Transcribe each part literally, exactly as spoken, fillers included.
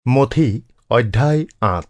মথি অধ্যায় আঠ।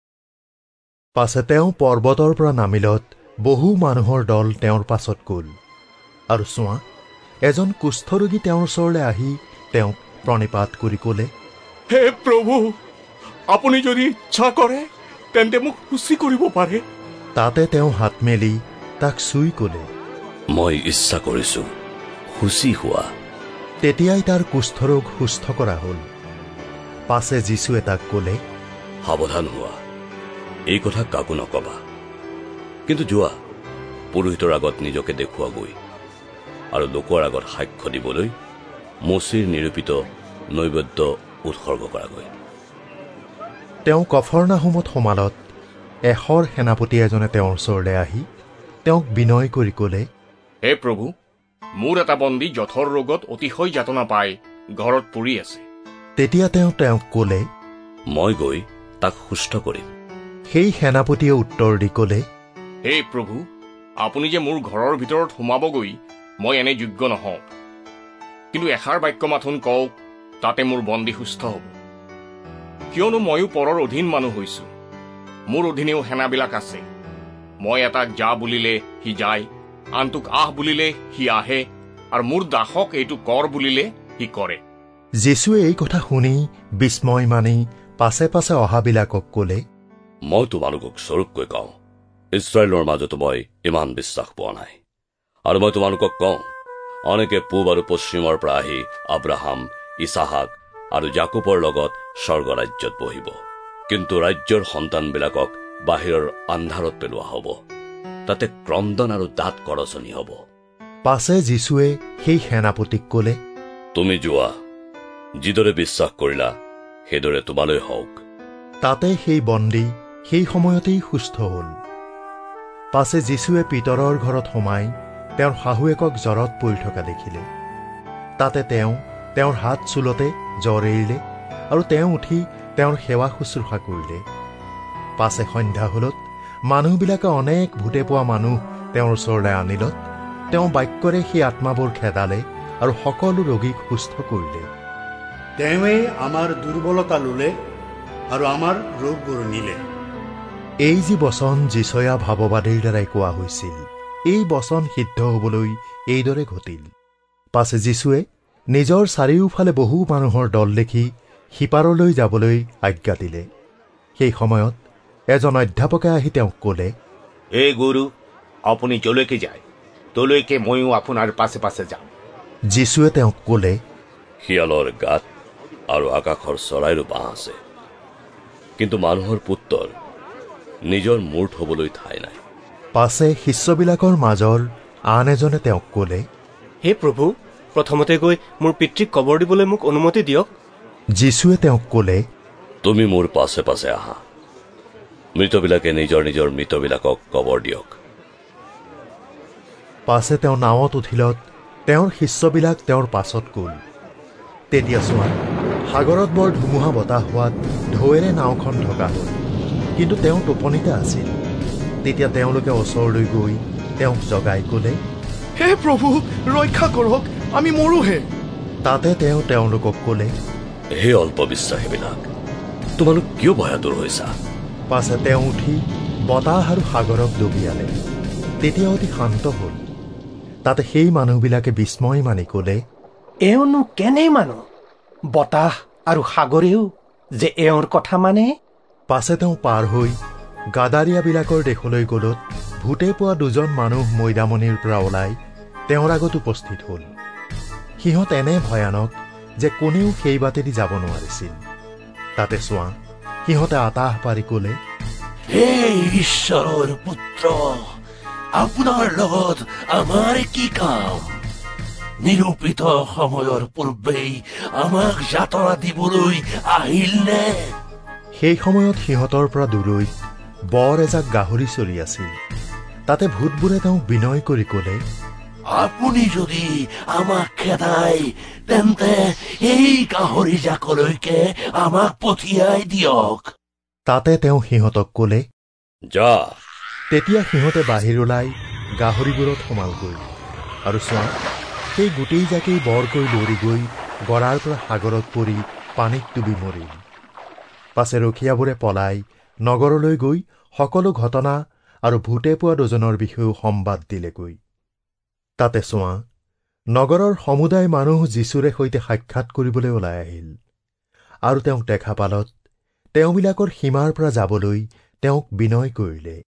পাছে তেওঁ পৰ্বতৰ পৰা নামিলত বহু মানুহৰ দল তেওঁৰ পাছত গ'ল। আৰু চোৱা, এজন কুষ্ঠৰোগী তেওঁৰ ওচৰলৈ আহি তেওঁক প্ৰণিপাত কৰি ক'লে, হে প্ৰভু, আপুনি যদি ইচ্ছা কৰে তেন্তে মোক সুচি কৰিব পাৰে। তাতে তেওঁ হাত মেলি তাক চুই ক'লে, মই ইচ্ছা কৰিছো, সুচি হোৱা। তেতিয়াই তাৰ কুষ্ঠৰোগ সুস্থ কৰা হ'ল। পাছে যীশুৱে তাক ক'লে, সাৱধান হোৱা, এই কথা কাকো নকবা, কিন্তু যোৱা পুৰোহিতৰ আগত নিজকে দেখুৱাগৈ আৰু লোকৰ আগত সাক্ষ্য দিবলৈ মচিৰ নিৰূপিত নৈবেদ্য উৎসৰ্গ কৰাগৈ। তেওঁ কফৰনাহুমত সোমালত এশৰ সেনাপতি এজনে তেওঁৰ ওচৰলৈ আহি তেওঁক বিনয় কৰি ক'লে, হে প্ৰভু, মোৰ এটা বন্দী জঠৰ ৰোগত অতিশয় যাতনা পাই ঘৰত পৰি আছে। তেতিয়া তেওঁ তেওঁক ক'লে, মই গৈ তাক সুস্থ কৰিম। সেই সেনাপতিয়ে উত্তৰ দি ক'লে, হে প্ৰভু, আপুনি যে মোৰ ঘৰৰ ভিতৰত সোমাবগৈ মই এনে যোগ্য নহওঁ, কিন্তু এষাৰ বাক্য মাথোন কওক, তাতে মোৰ বন্দী সুস্থ হ'ব। কিয়নো ময়ো পৰৰ অধীন মানুহ হৈছো, মোৰ অধীনেও সেনাবিলাক আছে। মই এটাক যা বুলিলে সি যায়, আনটোক আহ বুলিলে সি আহে, আৰু মোৰ দাসক এইটো কৰ বুলিলে সি কৰে। যীশুৱে এই কথা শুনি বিস্ময় মানি পাছে পাছে অহাবিলাকক ক'লে, মই তোমালোকক স্বৰূপকৈ কওঁ, ইছৰাইলৰ মাজতো মই ইমান বিশ্বাস পোৱা নাই। আৰু মই তোমালোকক কওঁ, অনেকে পূব আৰু পশ্চিমৰ পৰা আহি আব্ৰাহাম, ইছাহাক আৰু জাকোবৰ লগত স্বৰ্গৰাজ্যত বহিব, কিন্তু ৰাজ্যৰ সন্তানবিলাকক বাহিৰৰ আন্ধাৰত পেলোৱা হ'ব, তাতে ক্ৰন্দন আৰু দাঁত কৰচনি হ'ব। পাছে যীশুৱে সেই সেনাপতিক ক'লে, তুমি যোৱা, যিদৰে বিশ্বাস কৰিলা সেইদৰে তোমালৈ হওক। তাতে সেই বন্দী সেই সময়তেই সুস্থ হ'ল। পাছে যীশুৱে পিতৰৰ ঘৰত সোমাই তেওঁৰ শাহুৱেকক জ্বৰত পৰি থকা দেখিলে। তাতে তেওঁ তেওঁৰ হাত চুলতে জ্বৰ এৰিলে আৰু তেওঁ উঠি তেওঁৰ সেৱা শুশ্ৰূষা কৰিলে। পাছে সন্ধ্যা হলত মানুহবিলাকে অনেক ভূতে পোৱা মানুহ তেওঁৰ ওচৰলৈ আনিলত তেওঁ বাক্যৰে সেই আত্মাবোৰ খেদালে আৰু সকলো ৰোগীক সুস্থ কৰিলে। তেওঁৱেই আমাৰ দুৰ্বলতা ল'লে আৰু আমাৰ ৰোগবোৰ নিলে। এই যি বচন যিচয়া ভাৱবাদীৰ দ্বাৰাই কোৱা হৈছিল, এই বচন সিদ্ধ হ'বলৈ এইদৰে ঘটিল। পাছে যীশুৱে নিজৰ চাৰিওফালে বহু মানুহৰ দল দেখি সিপাৰলৈ যাবলৈ আজ্ঞা দিলে। সেই সময়ত এজন অধ্যাপকে আহি তেওঁক ক'লে, হে গুৰু, আপুনি যলৈকে যায় তলৈকে ময়ো আপোনাৰ পাছে পাছে যাম। যীশুৱে তেওঁক ক'লে, শিয়ালৰ গাত আৰু আকাশৰ চৰাইৰো বাঁহ আছে, কিন্তু মানুহৰ পুত্ৰৰ নিজৰ মূৰ থবলৈ ঠাই নাই। পাছে শিষ্যবিলাকৰ মাজৰ আন এজনে তেওঁক ক'লে, হে প্ৰভু, প্ৰথমতে গৈ মোৰ পিতৃক কবৰ দিবলৈ মোক অনুমতি দিয়ক। যীশুৱে তেওঁক ক'লে, তুমি মোৰ পাছে পাছে আহা, মৃতবিলাকে নিজৰ নিজৰ মৃতবিলাকক কবৰ দিয়ক। পাছে তেওঁ নাৱত উঠিলত তেওঁৰ শিষ্যবিলাক তেওঁৰ পাছত গ'ল। তেতিয়া চোৱা, সাগৰত বৰ ধুমুহা বতাহ হোৱাত ঢৌৱেৰে নাওখন ঢকা হ'ল, কিন্তু তেওঁ টোপনিতে আছিল। তেতিয়া তেওঁলোকে ওচৰলৈ গৈ তেওঁক জগাই ক'লে, হে প্ৰভু, ৰক্ষা কৰক, আমি মৰোহে। তাতে তেওঁ তেওঁলোকক ক'লে, হে অল্প বিশ্বাসীবিলাক, তোমালোক কিয় ভয়াতুৰ হৈছা? পাছে তেওঁ উঠি বতাহ আৰু সাগৰক দবিয়ালে, তেতিয়া অতি শান্ত হ'ল। তাতে সেই মানুহবিলাকে বিস্ময় মানি ক'লে, এওঁনো কেনে মানুহ, বতাহ আৰু সাগৰেও যে এওঁৰ কথা মানে। পাছে তেওঁ পাৰ হৈ গাদাৰিয়াবিলাকৰ দেশলৈ গ'লত ভূতে পোৱা দুজন মানুহ মৈদামনিৰ পৰা ওলাই তেওঁৰ আগত উপস্থিত হ'ল। সিহঁত এনে ভয়ানক যে কোনেও সেই বাটেদি যাব নোৱাৰিছিল। তাতে চোৱা, সিহঁতে আতাহ পাৰি ক'লে, হে ঈশ্বৰৰ পুত্ৰ, আপোনাৰ লগত আমাৰ কি কাম? নিৰূপিত সময়ৰ পূৰ্বেই আমাক যাতনা দিবলৈ আহিল নে? সেই সময়ত সিহঁতৰ পৰা দূৰৈত বৰ এজাক গাহৰি চৰি আছিল। তাতে ভূতবোৰে তেওঁক বিনয় কৰি ক'লে, আপুনি যদি আমাক খেদাই তেন্তে এই গাহৰি জাকলৈকে আমাক পঠিয়াই দিয়ক। তাতে তেওঁ সিহঁতক ক'লে, যা। তেতিয়া সিহঁতে বাহিৰ ওলাই গাহৰিবোৰত সোমালগৈ। আৰু চোৱা, সেই গোটেই জাকেই বৰকৈ দৌৰি গৈ গৰাৰ পৰা সাগৰত পৰি পানীত ডুবি মৰিল। পাছে ৰখীয়াবোৰে পলাই নগৰলৈ গৈ সকলো ঘটনা আৰু ভূতে পোৱা দুজনৰ বিষয়েও সম্বাদ দিলেগৈ। তাতে চোৱা, নগৰৰ সমুদায় মানুহ যীশুৰে সৈতে সাক্ষাৎ কৰিবলৈ ওলাই আহিল, আৰু তেওঁক দেখা পালত তেওঁবিলাকৰ সীমাৰ পৰা যাবলৈ তেওঁক বিনয় কৰিলে।